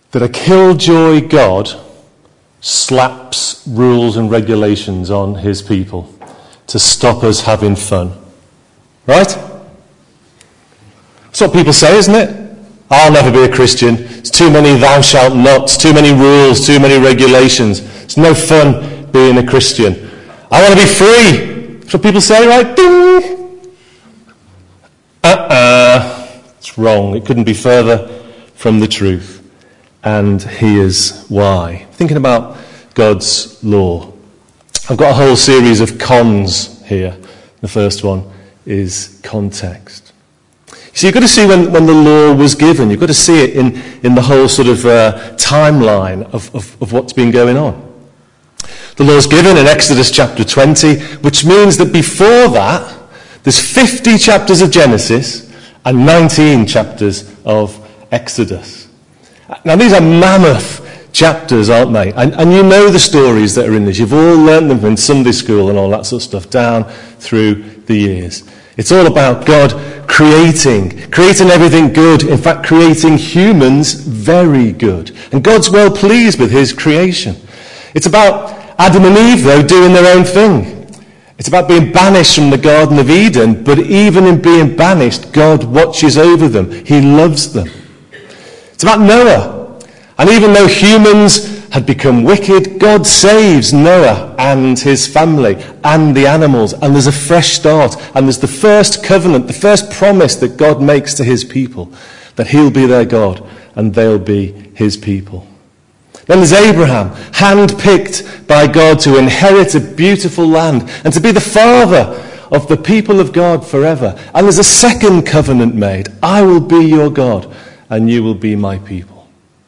that a killjoy God slaps rules and regulations on his people to stop us having fun. Right? That's what people say, isn't it? I'll never be a Christian. It's too many thou shalt nots, too many rules, too many regulations. It's no fun being a Christian. I want to be free. That's what people say, right? Ding! It's wrong. It couldn't be further from the truth. And here's why. Thinking about God's law. I've got a whole series of cons here. The first one is context. So you've got to see when the law was given. You've got to see it in the whole sort of timeline of what's been going on. The law's given in Exodus chapter 20, which means that before that, there's 50 chapters of Genesis and 19 chapters of Exodus. Now these are mammoth chapters, aren't they? And you know the stories that are in this. You've all learned them in Sunday school and all that sort of stuff down through the years. It's all about God creating everything good. In fact, creating humans very good. And God's well pleased with his creation. It's about Adam and Eve, though, doing their own thing. It's about being banished from the Garden of Eden, but even in being banished, God watches over them. He loves them. It's about Noah. And even though humans had become wicked, God saves Noah and his family and the animals. And there's a fresh start. And there's the first covenant, the first promise that God makes to his people, that he'll be their God and they'll be his people. Then there's Abraham, handpicked by God to inherit a beautiful land and to be the father of the people of God forever. And there's a second covenant made. I will be your God and you will be my people.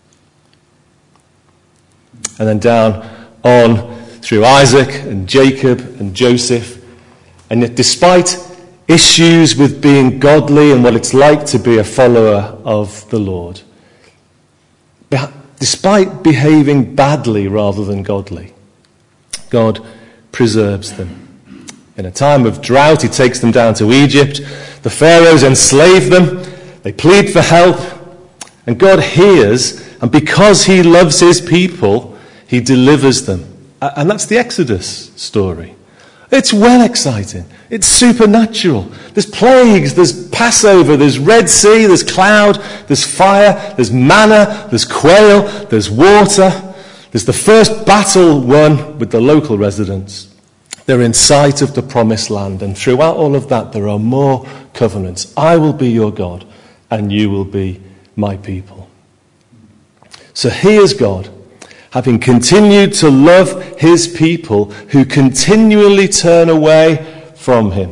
And then down on through Isaac and Jacob and Joseph. And yet despite issues with being godly and what it's like to be a follower of the Lord, despite behaving badly rather than godly, God preserves them. In a time of drought, he takes them down to Egypt. The pharaohs enslave them. They plead for help. And God hears, and because he loves his people, he delivers them. And that's the Exodus story. It's well exciting. It's supernatural. There's plagues, there's Passover, there's Red Sea, there's cloud, there's fire, there's manna, there's quail, there's water. There's the first battle won with the local residents. They're in sight of the promised land. And throughout all of that, there are more covenants. I will be your God, and you will be my people. So here's God, having continued to love his people who continually turn away from him.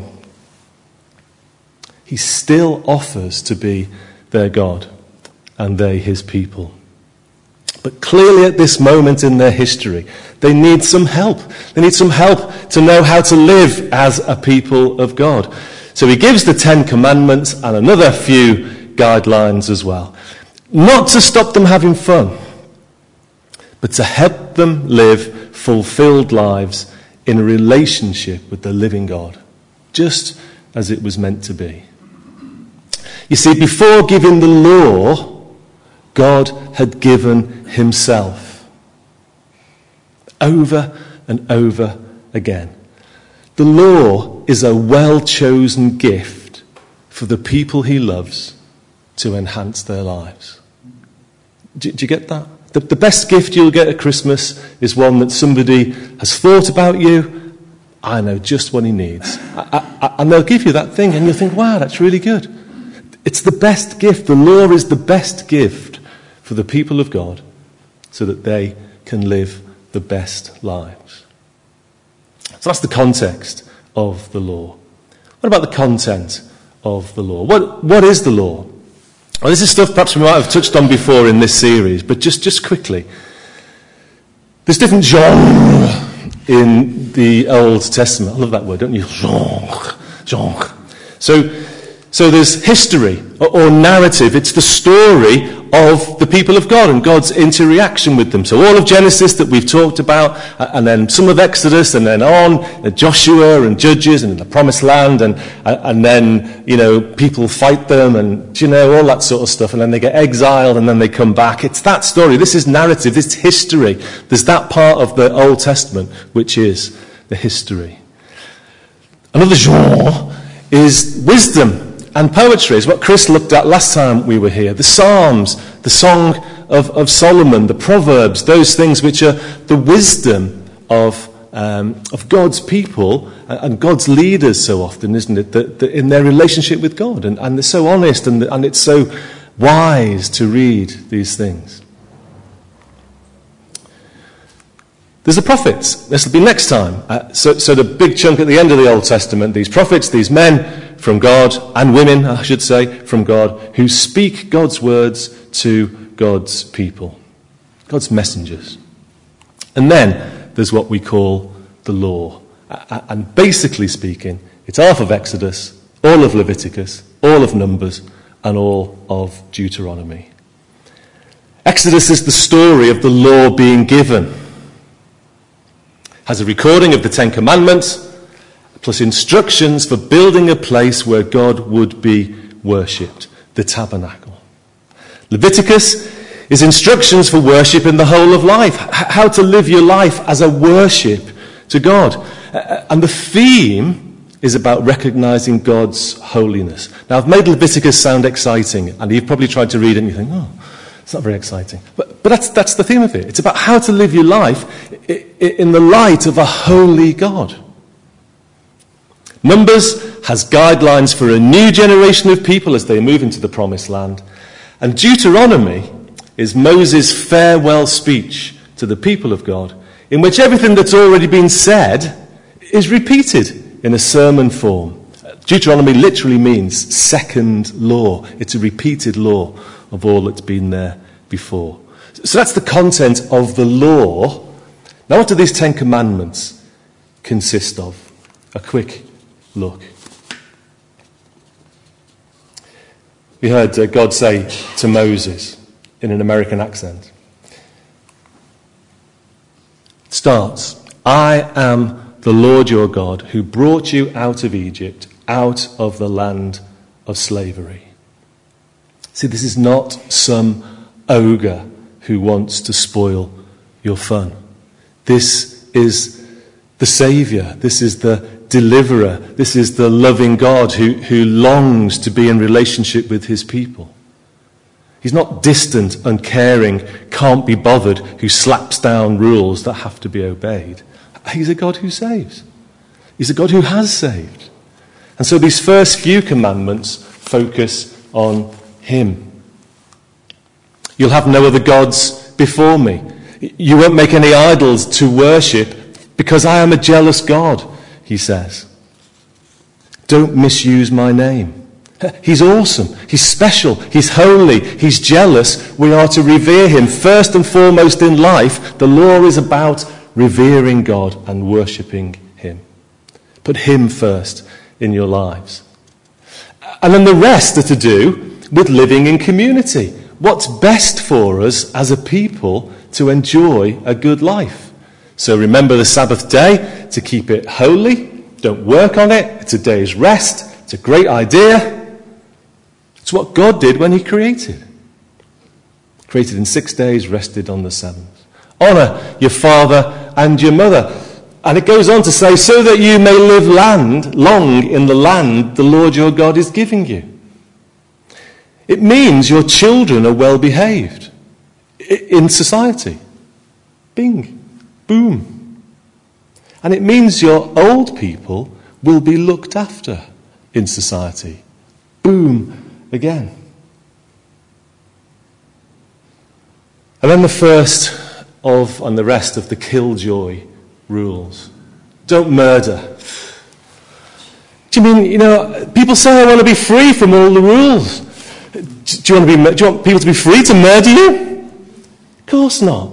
He still offers to be their God and they his people. But clearly at this moment in their history, they need some help. They need some help to know how to live as a people of God. So he gives the 10 Commandments and another few guidelines as well. Not to stop them having fun, but to help them live fulfilled lives in a relationship with the living God, just as it was meant to be. You see, before giving the law, God had given himself over and over again. The law is a well-chosen gift for the people he loves to enhance their lives. Do you get that? The best gift you'll get at Christmas is one that somebody has thought about you. I know just what he needs. And they'll give you that thing and you'll think, wow, that's really good. It's the best gift. The law is the best gift for the people of God so that they can live the best lives. So that's the context of the law. What about the content of the law? What is the law? Well, this is stuff perhaps we might have touched on before in this series, but just quickly. There's different genre in the Old Testament. I love that word, don't you? Genre. So So there's history or narrative. It's the story of the people of God and God's interaction with them. So all of Genesis that we've talked about, and then some of Exodus, and then on Joshua and Judges and the Promised Land, and then, people fight them and, all that sort of stuff. And then they get exiled and then they come back. It's that story. This is narrative. It's history. There's that part of the Old Testament, which is the history. Another genre is wisdom and poetry, is what Chris looked at last time we were here. The Psalms, the Song of Solomon, the Proverbs, those things which are the wisdom of God's people and God's leaders so often, isn't it? That in their relationship with God. And they're so honest and it's so wise to read these things. There's the prophets. This will be next time. So the big chunk at the end of the Old Testament, these prophets, these men from God, and women, I should say, from God, who speak God's words to God's people, God's messengers. And then there's what we call the law. And basically speaking, it's half of Exodus, all of Leviticus, all of Numbers, and all of Deuteronomy. Exodus is the story of the law being given. Has a recording of the Ten Commandments, plus instructions for building a place where God would be worshipped, the tabernacle. Leviticus is instructions for worship in the whole of life, how to live your life as a worship to God. And the theme is about recognizing God's holiness. Now, I've made Leviticus sound exciting, and you've probably tried to read it and you think, it's not very exciting. But that's the theme of it. It's about how to live your life in the light of a holy God. Numbers has guidelines for a new generation of people as they move into the Promised Land. And Deuteronomy is Moses' farewell speech to the people of God, in which everything that's already been said is repeated in a sermon form. Deuteronomy literally means second law. It's a repeated law of all that's been there before. So that's the content of the law. Now, what do these 10 commandments consist of? A quick look. We heard God say to Moses in an American accent. It starts, I am the Lord your God who brought you out of Egypt, out of the land of slavery. See, this is not some ogre who wants to spoil your fun. This is the Saviour. This is the Deliverer. This is the loving God who longs to be in relationship with his people. He's not distant, uncaring, can't be bothered, who slaps down rules that have to be obeyed. He's a God who saves. He's a God who has saved. And so these first few commandments focus on him. You'll have no other gods before me. You won't make any idols to worship because I am a jealous God, he says. Don't misuse my name. He's awesome. He's special. He's holy. He's jealous. We are to revere him. First and foremost in life, the law is about revering God and worshipping him. Put him first in your lives. And then the rest are to do with living in community. What's best for us as a people to enjoy a good life? So remember the Sabbath day, to keep it holy. Don't work on it. It's a day's rest. It's a great idea. It's what God did when he created. Created in 6 days, rested on the seventh. Honour your father and your mother. And it goes on to say, so that you may live long in the land the Lord your God is giving you. It means your children are well behaved in society. Bing. Boom. And it means your old people will be looked after in society. Boom. Again. And then the first of, and the rest of the killjoy rules. Don't murder. Do you mean, people say I want to be free from all the rules. Do you want people to be free to murder you? Of course not.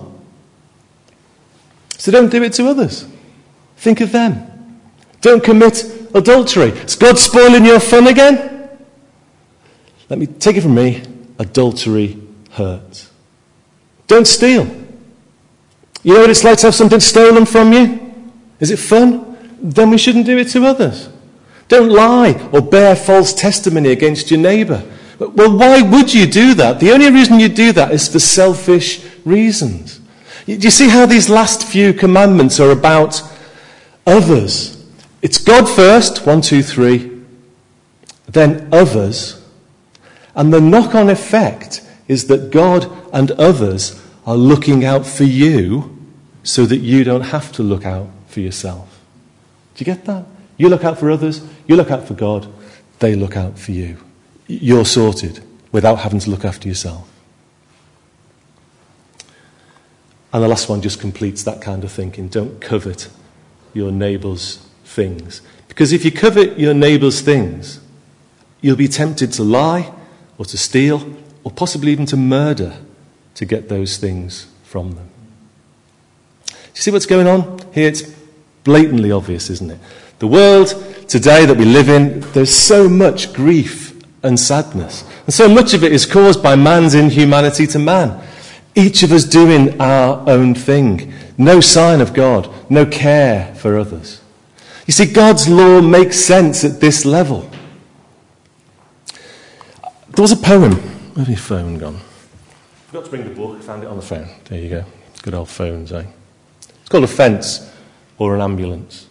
So don't do it to others. Think of them. Don't commit adultery. Is God spoiling your fun again? Let me take it from me, adultery hurts. Don't steal. You know what it's like to have something stolen from you? Is it fun? Then we shouldn't do it to others. Don't lie or bear false testimony against your neighbour. Well, why would you do that? The only reason you do that is for selfish reasons. Do you see how these last few commandments are about others? It's God first, 1, 2, 3, then others. And the knock-on effect is that God and others are looking out for you so that you don't have to look out for yourself. Do you get that? You look out for others, you look out for God, they look out for you. You're sorted without having to look after yourself. And the last one just completes that kind of thinking. Don't covet your neighbour's things. Because if you covet your neighbour's things, you'll be tempted to lie or to steal or possibly even to murder to get those things from them. Do you see what's going on here? It's blatantly obvious, isn't it? The world today that we live in, there's so much grief and sadness. And so much of it is caused by man's inhumanity to man. Each of us doing our own thing. No sign of God. No care for others. You see, God's law makes sense at this level. There was a poem. Where's my phone gone? I forgot to bring the book. I found it on the phone. There you go. Good old phones, eh? It's called A Fence or an Ambulance.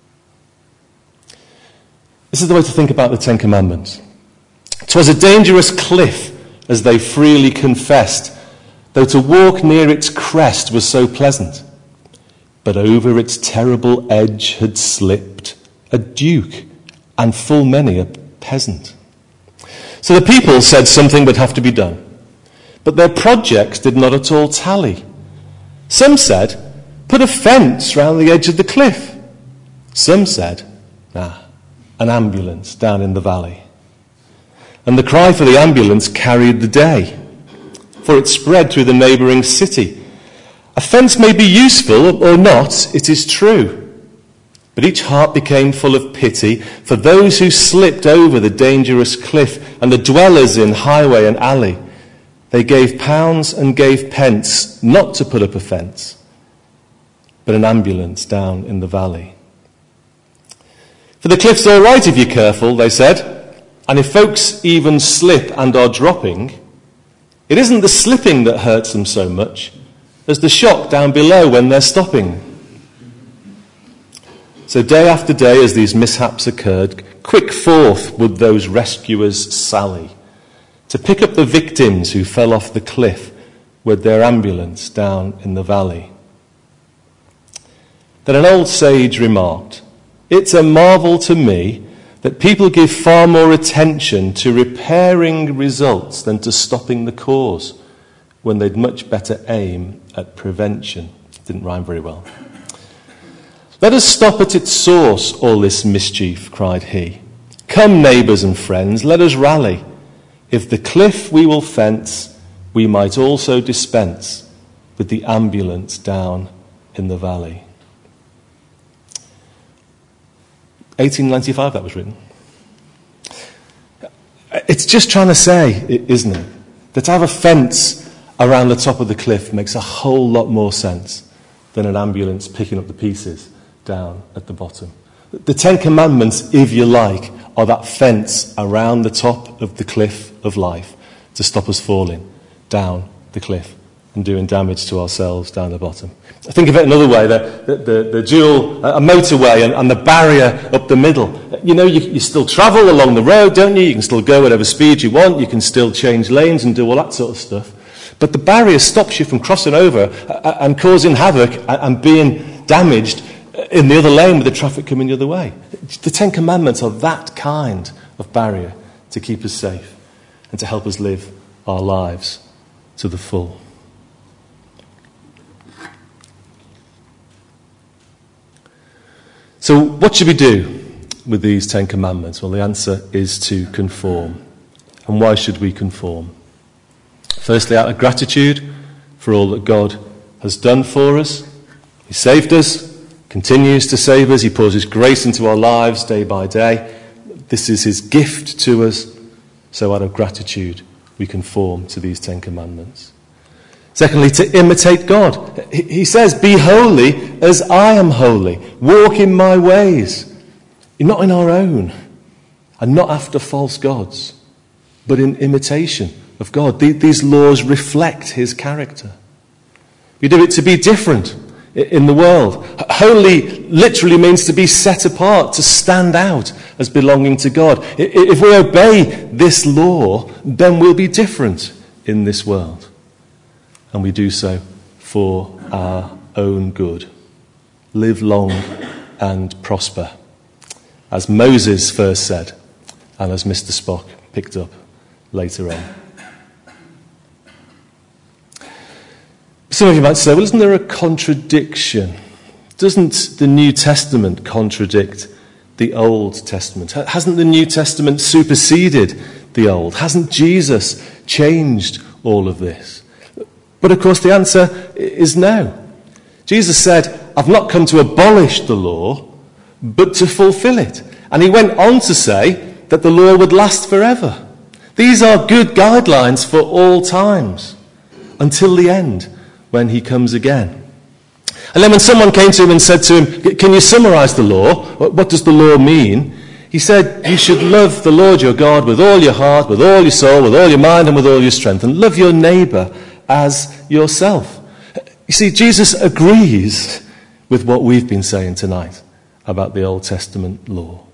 This is the way to think about the Ten Commandments. 'Twas a dangerous cliff, as they freely confessed, though to walk near its crest was so pleasant. But over its terrible edge had slipped a duke and full many a peasant. So the people said something would have to be done, but their projects did not at all tally. Some said, put a fence round the edge of the cliff. Some said, an ambulance down in the valley. And the cry for the ambulance carried the day, for it spread through the neighbouring city. A fence may be useful or not, it is true. But each heart became full of pity for those who slipped over the dangerous cliff and the dwellers in highway and alley. They gave pounds and gave pence not to put up a fence, but an ambulance down in the valley. For the cliff's all right if you're careful, they said, and if folks even slip and are dropping, it isn't the slipping that hurts them so much as the shock down below when they're stopping. So day after day, as these mishaps occurred, quick forth would those rescuers sally to pick up the victims who fell off the cliff with their ambulance down in the valley. Then an old sage remarked, "It's a marvel to me that people give far more attention to repairing results than to stopping the cause, when they'd much better aim at prevention." Didn't rhyme very well. "Let us stop at its source, all this mischief," cried he. "Come, neighbours and friends, let us rally. If the cliff we will fence, we might also dispense with the ambulance down in the valley." 1895 that was written. It's just trying to say, isn't it, that to have a fence around the top of the cliff makes a whole lot more sense than an ambulance picking up the pieces down at the bottom. The Ten Commandments, if you like, are that fence around the top of the cliff of life to stop us falling down the cliff and doing damage to ourselves down the bottom. Think of it another way, the dual, a motorway and the barrier up the middle. You know, you still travel along the road, don't you? You can still go whatever speed you want, you can still change lanes and do all that sort of stuff. But the barrier stops you from crossing over and causing havoc and being damaged in the other lane with the traffic coming the other way. The Ten Commandments are that kind of barrier to keep us safe and to help us live our lives to the full. So what should we do with these Ten Commandments? Well, the answer is to conform. And why should we conform? Firstly, out of gratitude for all that God has done for us. He saved us, continues to save us. He pours his grace into our lives day by day. This is his gift to us. So out of gratitude, we conform to these 10 commandments. Secondly, to imitate God. He says, be holy as I am holy. Walk in my ways. Not in our own, and not after false gods, but in imitation of God. These laws reflect his character. We do it to be different in the world. Holy literally means to be set apart, to stand out as belonging to God. If we obey this law, then we'll be different in this world. And we do so for our own good. Live long and prosper. As Moses first said, and as Mr. Spock picked up later on. Some of you might say, well, isn't there a contradiction? Doesn't the New Testament contradict the Old Testament? Hasn't the New Testament superseded the Old? Hasn't Jesus changed all of this? But of course the answer is no. Jesus said, I've not come to abolish the law, but to fulfill it. And he went on to say that the law would last forever. These are good guidelines for all times, until the end, when he comes again. And then when someone came to him and said to him, can you summarize the law? What does the law mean? He said, you should love the Lord your God with all your heart, with all your soul, with all your mind, and with all your strength, and love your neighbour as yourself. You see, Jesus agrees with what we've been saying tonight about the Old Testament law.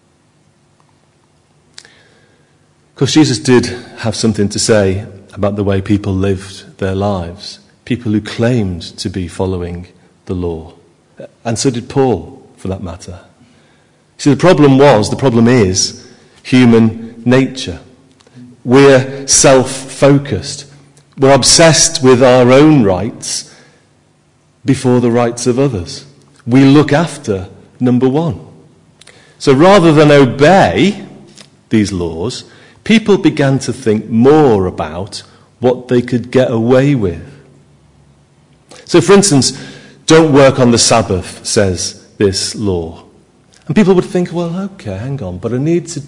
Of course, Jesus did have something to say about the way people lived their lives, people who claimed to be following the law. And so did Paul, for that matter. See, the problem is human nature. We're self-focused. We're obsessed with our own rights before the rights of others. We look after number one. So rather than obey these laws, people began to think more about what they could get away with. So, for instance, don't work on the Sabbath, says this law. And people would think, well, okay, hang on, but I need to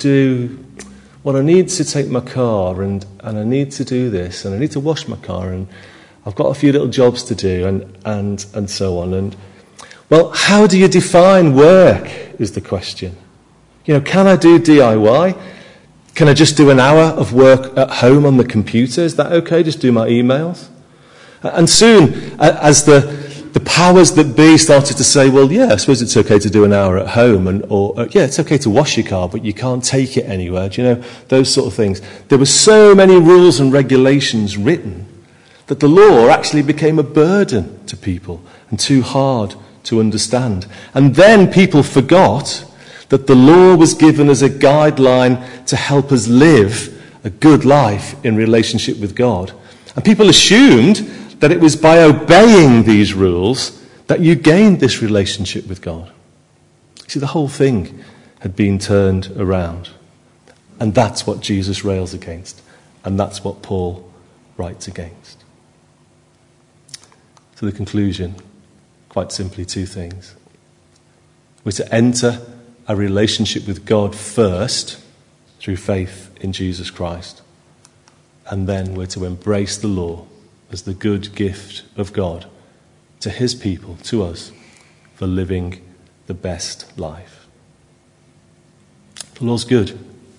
take my car and I need to do this and I need to wash my car and I've got a few little jobs to do and so on. And, well, how do you define work is the question. Can I do DIY? Can I just do an hour of work at home on the computer? Is that okay? Just do my emails? And soon, as the powers that be started to say, well, yeah, I suppose it's okay to do an hour at home, it's okay to wash your car, but you can't take it anywhere. Do you know, those sort of things. There were so many rules and regulations written that the law actually became a burden to people and too hard to understand. And then people forgot that the law was given as a guideline to help us live a good life in relationship with God. And people assumed that it was by obeying these rules that you gained this relationship with God. See, the whole thing had been turned around. And that's what Jesus rails against. And that's what Paul writes against. So the conclusion, quite simply two things. We're to enter a relationship with God first through faith in Jesus Christ. And then we're to embrace the law as the good gift of God to his people, to us, for living the best life. The law's good.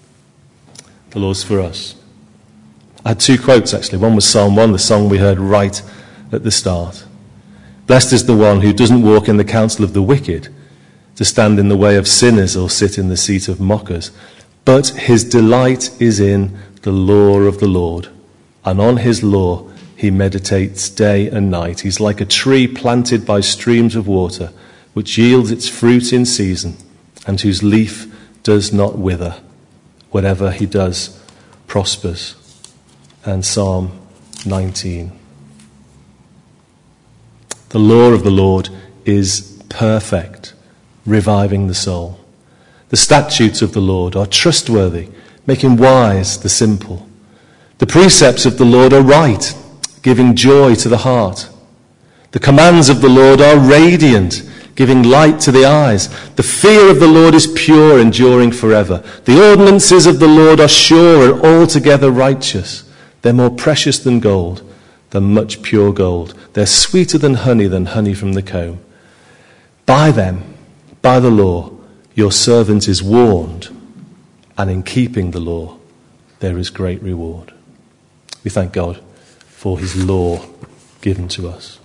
The law's for us. I had two quotes, actually. One was Psalm 1, the song we heard right at the start. Blessed is the one who doesn't walk in the counsel of the wicked, to stand in the way of sinners or sit in the seat of mockers. But his delight is in the law of the Lord, and on his law he meditates day and night. He's like a tree planted by streams of water, which yields its fruit in season, and whose leaf does not wither. Whatever he does prospers. And Psalm 19. The law of the Lord is perfect, reviving the soul. The statutes of the Lord are trustworthy, making wise the simple. The precepts of the Lord are right, giving joy to the heart. The commands of the Lord are radiant, giving light to the eyes. The fear of the Lord is pure, enduring forever. The ordinances of the Lord are sure and altogether righteous. They're more precious than gold, than much pure gold. They're sweeter than honey from the comb. By them, by the law, your servant is warned, and in keeping the law, there is great reward. We thank God for his law given to us.